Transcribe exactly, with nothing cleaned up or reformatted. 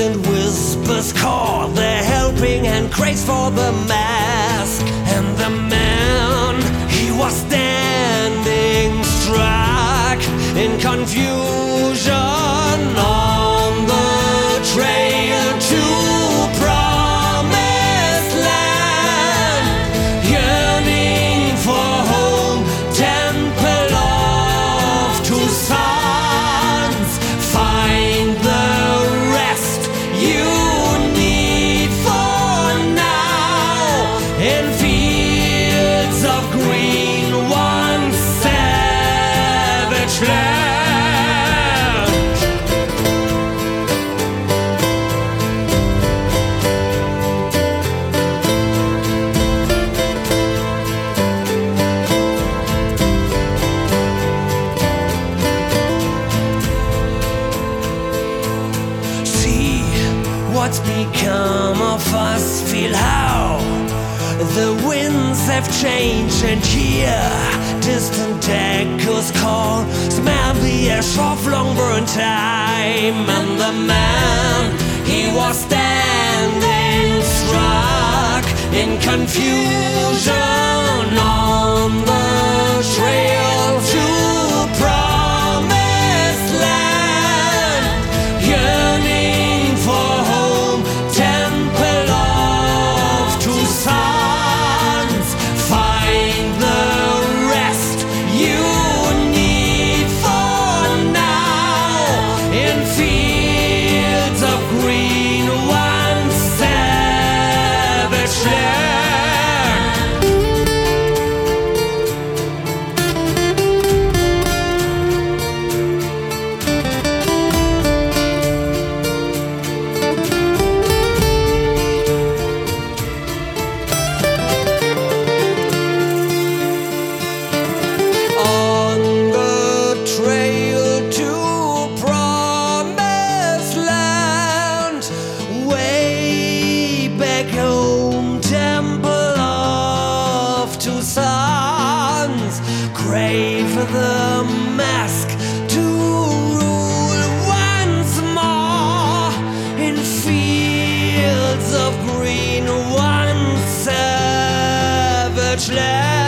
and whispers call, the helping hand craves for the mask. And the man, he was standing struck in confusion on the trail to promised land, yearning for home, temple of two sons. Find the rest you need for now in fields of green, one savage land. What's become of us? Feel how the winds have changed, and hear distant echoes call. Smell the ash of long burned time. And the man, he was standing struck in confusion on the trail to promised land, yearning for home, temple of two sons. Find the rest you need for now in fields of green, one savage land. Crave the mask to rule once more in fields of green, one savage land.